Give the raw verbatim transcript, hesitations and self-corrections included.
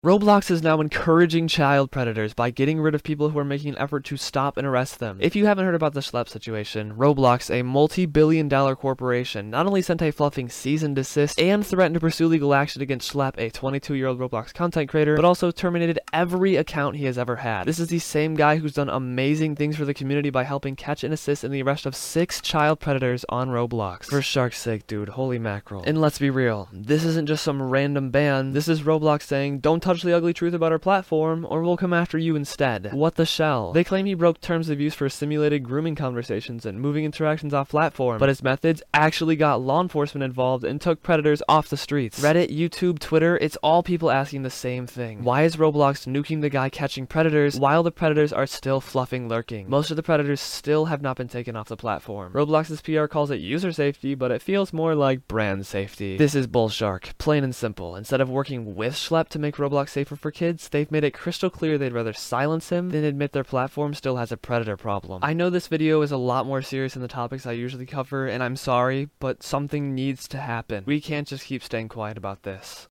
Roblox is now encouraging child predators by getting rid of people who are making an effort to stop and arrest them. If you haven't heard about the Schlepp situation, Roblox, a multi-billion dollar corporation, not only sent a fluffing cease and desist and threatened to pursue legal action against Schlepp, a twenty-two-year-old Roblox content creator, but also terminated every account he has ever had. This is the same guy who's done amazing things for the community by helping catch and assist in the arrest of six child predators on Roblox. For shark's sake, dude, holy mackerel. And let's be real, this isn't just some random ban, this is Roblox saying, don't touch the ugly truth about our platform, or we'll come after you instead. What the shell? They claim he broke terms of use for simulated grooming conversations and moving interactions off platform, but his methods actually got law enforcement involved and took predators off the streets. Reddit, YouTube, Twitter, it's all people asking the same thing. Why is Roblox nuking the guy catching predators while the predators are still fluffing lurking? Most of the predators still have not been taken off the platform. Roblox's P R calls it user safety, but it feels more like brand safety. This is bullshark, plain and simple. Instead of working with Schlepp to make Roblox safer for kids, they've made it crystal clear they'd rather silence him than admit their platform still has a predator problem. I know this video is a lot more serious than the topics I usually cover, and I'm sorry, but something needs to happen. We can't just keep staying quiet about this.